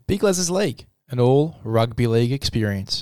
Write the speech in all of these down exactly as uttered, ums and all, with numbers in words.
Big Les's League, an all rugby league experience.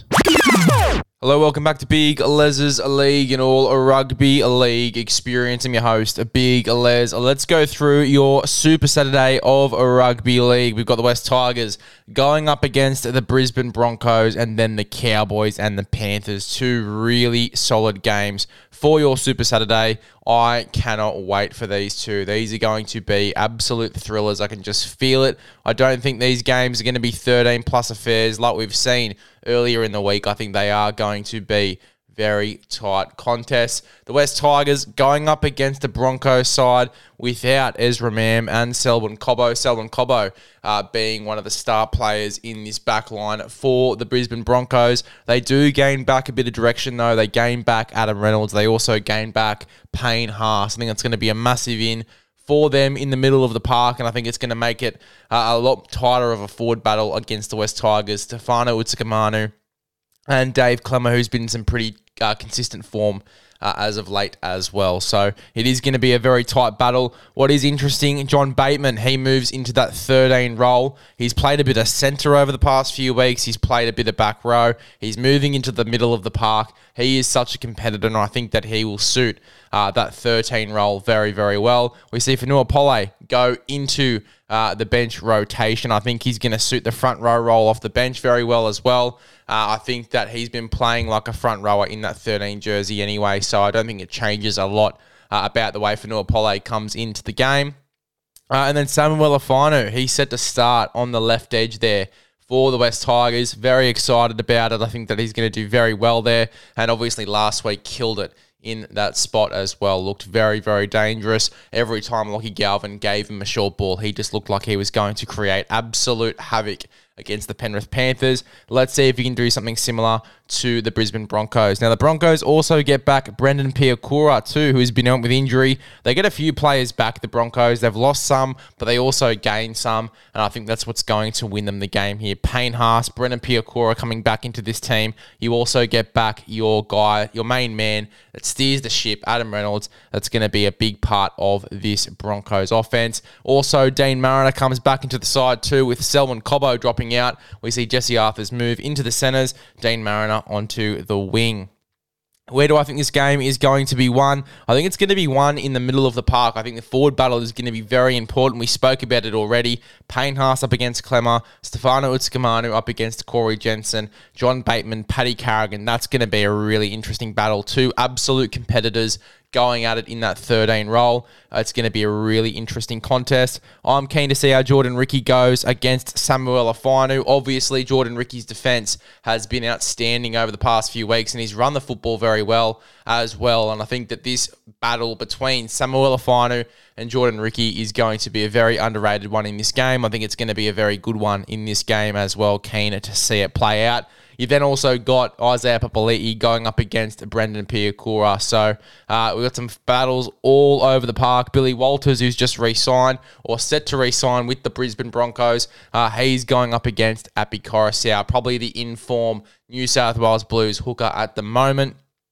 Hello, welcome back to Big Les's League, an all rugby league experience. I'm your host, Big Les. Let's go through your Super Saturday of a rugby league. We've got the West Tigers going up against the Brisbane Broncos and then the Cowboys and the Panthers. Two really solid games for your Super Saturday. I cannot wait for these two. These are going to be absolute thrillers. I can just feel it. I don't think these games are going to be thirteen plus affairs like we've seen earlier in the week. I think they are going to be very tight contests. The West Tigers going up against the Broncos side without Ezra Mam and Selwyn Cobbo. Selwyn Cobbo uh, being one of the star players in this back line for the Brisbane Broncos. They do gain back a bit of direction though. They gain back Adam Reynolds. They also gain back Payne Haas. I think that's going to be a massive in for them in the middle of the park, and I think it's going to make it uh, a lot tighter of a forward battle against the West Tigers. Stefano Utoikamanu and Dave Klemmer, who's been in some pretty uh, consistent form uh, as of late as well. So it is going to be a very tight battle. What is interesting, John Bateman, he moves into that thirteen role. He's played a bit of centre over the past few weeks. He's played a bit of back row. He's moving into the middle of the park. He is such a competitor, and I think that he will suit uh, that thirteen role very, very well. We see Fonua Pole go into uh, the bench rotation. I think he's going to suit the front row role off the bench very well as well. Uh, I think that he's been playing like a front rower in that thirteen jersey anyway, so I don't think it changes a lot uh, about the way Fonua Pole comes into the game. Uh, and then Samuel Afanu, he's set to start on the left edge there for the West Tigers. Very excited about it. I think that he's going to do very well there. And obviously last week killed it in that spot as well. Looked very, very dangerous. Every time Lockie Galvin gave him a short ball, he just looked like he was going to create absolute havoc against the Penrith Panthers. Let's see if he can do something similar to the Brisbane Broncos. Now, the Broncos also get back Brendan Piakura too, who has been out with injury. They get a few players back, the Broncos. They've lost some, but they also gain some, and I think that's what's going to win them the game here. Payne Haas, Brendan Piakura coming back into this team. You also get back your guy, your main man that steers the ship, Adam Reynolds. That's going to be a big part of this Broncos offense. Also, Dean Mariner comes back into the side too with Selwyn Cobbo dropping out. We see Jesse Arthurs move into the centres, Dean Mariner onto the wing. Where do I think this game is going to be won? I think it's going to be won in the middle of the park. I think the forward battle is going to be very important. We spoke about it already. Payne Haas up against Klemmer, Stefano Utoikamanu up against Corey Jensen, John Bateman, Paddy Carrigan. That's going to be a really interesting battle. Two absolute competitors going at it in that thirteen role. Uh, it's going to be a really interesting contest. I'm keen to see how Jordan Ricky goes against Samuel Afanu. Obviously, Jordan Ricky's defence has been outstanding over the past few weeks, and he's run the football very well as well. And I think that this battle between Samuel Afanu and Jordan Ricky is going to be a very underrated one in this game. I think it's going to be a very good one in this game as well. Keen to see it play out. You've then also got Isaiah Papali'i going up against Brendan Piakura. So uh, we've got some battles all over the park. Billy Walters, who's just re-signed or set to re-sign with the Brisbane Broncos, uh, he's going up against Api Koroisau, probably the in-form New South Wales Blues hooker at the moment.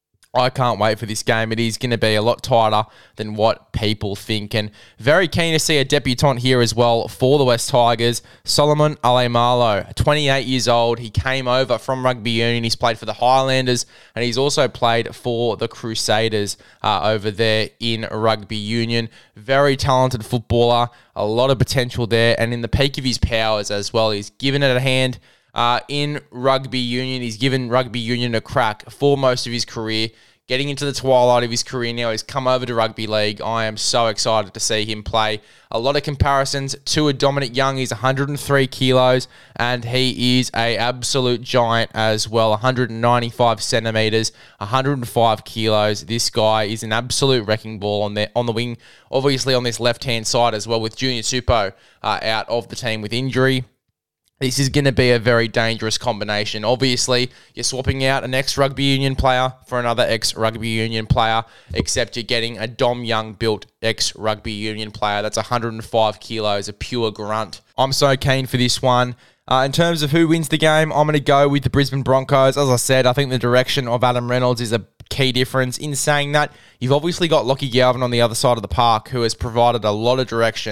I can't wait for this game. It is going to be a lot tighter than what people think. And very keen to see a debutant here as well for the West Tigers. Solomon Alemalo, twenty-eight years old. He came over from Rugby Union. He's played for the Highlanders, and he's also played for the Crusaders uh, over there in Rugby Union. Very talented footballer. A lot of potential there. And in the peak of his powers as well, he's given it a hand Uh, in Rugby Union. He's given Rugby Union a crack for most of his career. Getting into the twilight of his career now, he's come over to Rugby League. I am so excited to see him play. A lot of comparisons to a Dominic Young. He's one hundred three kilos, and he is a absolute giant as well. one hundred ninety-five centimetres, one hundred five kilos. This guy is an absolute wrecking ball on the, on the wing, obviously on this left-hand side as well, with Junior Supo uh, out of the team with injury. This is going to be a very dangerous combination. Obviously, you're swapping out an ex-Rugby Union player for another ex-Rugby Union player, except you're getting a Dom Young-built ex-Rugby Union player. That's one hundred five kilos, a pure grunt. I'm so keen for this one. Uh, in terms of who wins the game, I'm going to go with the Brisbane Broncos. As I said, I think the direction of Adam Reynolds is a key difference. In saying that, you've obviously got Lockie Galvin on the other side of the park, who has provided a lot of direction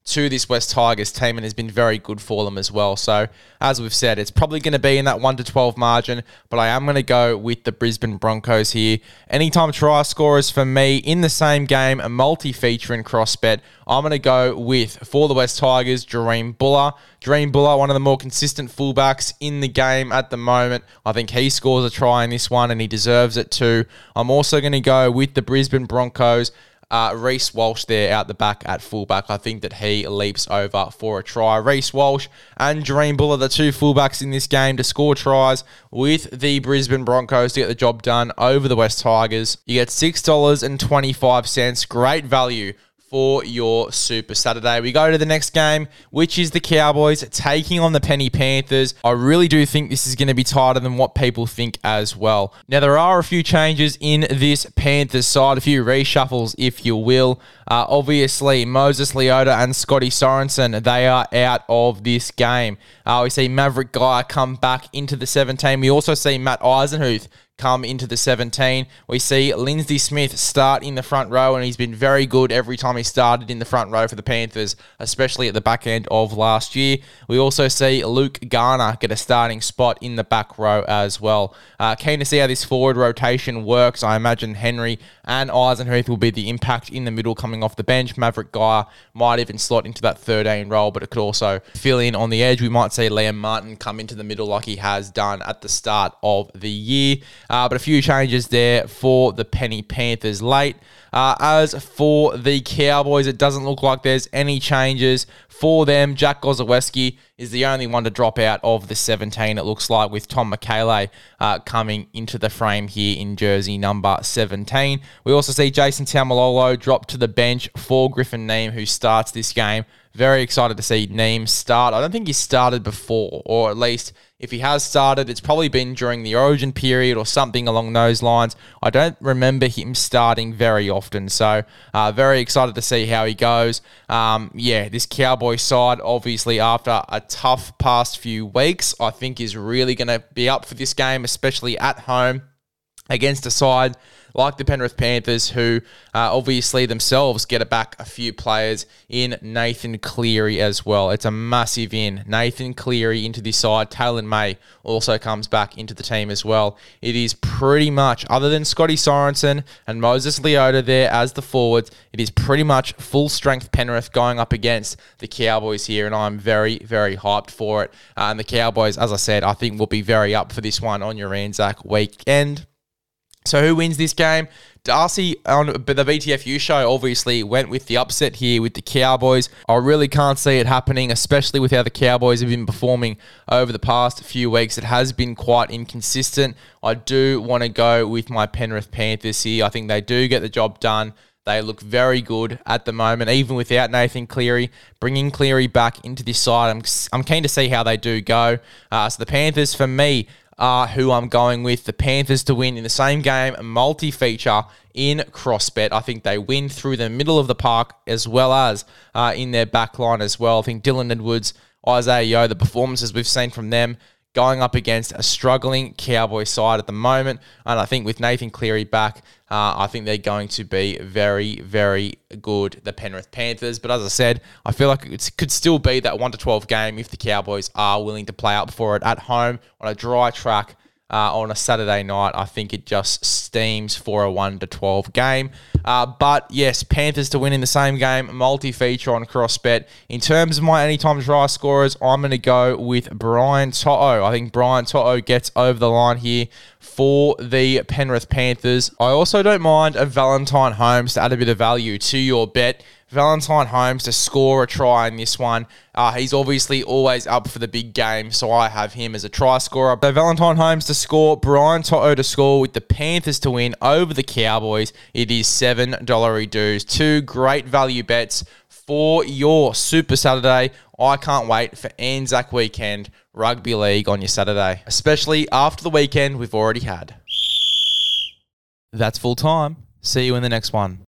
to this West Tigers team and has been very good for them as well. So, as we've said, it's probably going to be in that one to twelve margin, but I am going to go with the Brisbane Broncos here. Anytime try scorers for me in the same game, a multi-feature in cross bet, I'm going to go with, for the West Tigers, Jahream Buller. Jahream Buller, one of the more consistent fullbacks in the game at the moment. I think he scores a try in this one and he deserves it too. I'm also going to go with the Brisbane Broncos. Uh, Reece Walsh there out the back at fullback. I think that he leaps over for a try. Reece Walsh and Jahream Buller, the two fullbacks in this game to score tries with the Brisbane Broncos to get the job done over the West Tigers. You get six dollars and twenty-five cents. Great value for your Super Saturday. We go to the next game, which is the Cowboys taking on the Penny Panthers. I really do think this is going to be tighter than what people think as well. Now, there are a few changes in this Panthers side, a few reshuffles, if you will. Uh, obviously, Moses Leota and Scotty Sorensen, they are out of this game. Uh, we see Maverick Guy come back into the seventeen. We also see Matt Eisenhuth come into the seventeen. We see Lindsay Smith start in the front row, and he's been very good every time he started in the front row for the Panthers, especially at the back end of last year. We also see Luke Garner get a starting spot in the back row as well. Uh, keen to see how this forward rotation works. I imagine Henry and Eisenhuth will be the impact in the middle coming off the bench. Maverick Guy might even slot into that thirteen role, but it could also fill in on the edge. We might see Liam Martin come into the middle like he has done at the start of the year. Uh, but a few changes there for the Penny Panthers late. Uh, as for the Cowboys, it doesn't look like there's any changes for them. Jack Gozowski is the only one to drop out of the seventeen, it looks like, with Tom McKaylee uh, coming into the frame here in jersey number seventeen. We also see Jason Taumalolo drop to the bench for Griffin Neame, who starts this game. Very excited to see Neame start. I don't think he started before, or at least if he has started, it's probably been during the Origin period or something along those lines. I don't remember him starting very often, so uh, very excited to see how he goes. Um, yeah, this Cowboy side, obviously after a tough past few weeks, I think is really going to be up for this game, especially at home against a side like the Penrith Panthers, who uh, obviously themselves get back a few players in Nathan Cleary as well. It's a massive in. Nathan Cleary into this side. Taylor May also comes back into the team as well. It is pretty much, other than Scotty Sorensen and Moses Leota there as the forwards, it is pretty much full-strength Penrith going up against the Cowboys here, and I'm very, very hyped for it. Uh, and the Cowboys, as I said, I think will be very up for this one on your Anzac weekend. So who wins this game? Darcy on the B T F U show obviously went with the upset here with the Cowboys. I really can't see it happening, especially with how the Cowboys have been performing over the past few weeks. It has been quite inconsistent. I do want to go with my Penrith Panthers here. I think they do get the job done. They look very good at the moment, even without Nathan Cleary. Bringing Cleary back into this side, I'm, I'm keen to see how they do go. Uh, so the Panthers, for me, are who I'm going with. The Panthers to win in the same game, a multi-feature in CrossBet. I think they win through the middle of the park as well as uh, in their back line as well. I think Dylan Edwards, Isaiah Yeo, the performances we've seen from them going up against a struggling Cowboy side at the moment. And I think with Nathan Cleary back, uh, I think they're going to be very, very good, the Penrith Panthers. But as I said, I feel like it could still be that one to twelve game if the Cowboys are willing to play up for it at home on a dry track. Uh, on a Saturday night, I think it just steams for a one to twelve game. Uh, but yes, Panthers to win in the same game, multi-feature on CrossBet. In terms of my anytime try scorers, I'm going to go with Brian To'o. I think Brian To'o gets over the line here for the Penrith Panthers. I also don't mind a Valentine Holmes to add a bit of value to your bet. Valentine Holmes to score a try in this one. Uh, he's obviously always up for the big game, so I have him as a try scorer. So Valentine Holmes to score, Brian To'o to score with the Panthers to win over the Cowboys. It is seven dollars dues. Two great value bets for your Super Saturday. I can't wait for Anzac Weekend Rugby League on your Saturday, especially after the weekend we've already had. That's full time. See you in the next one.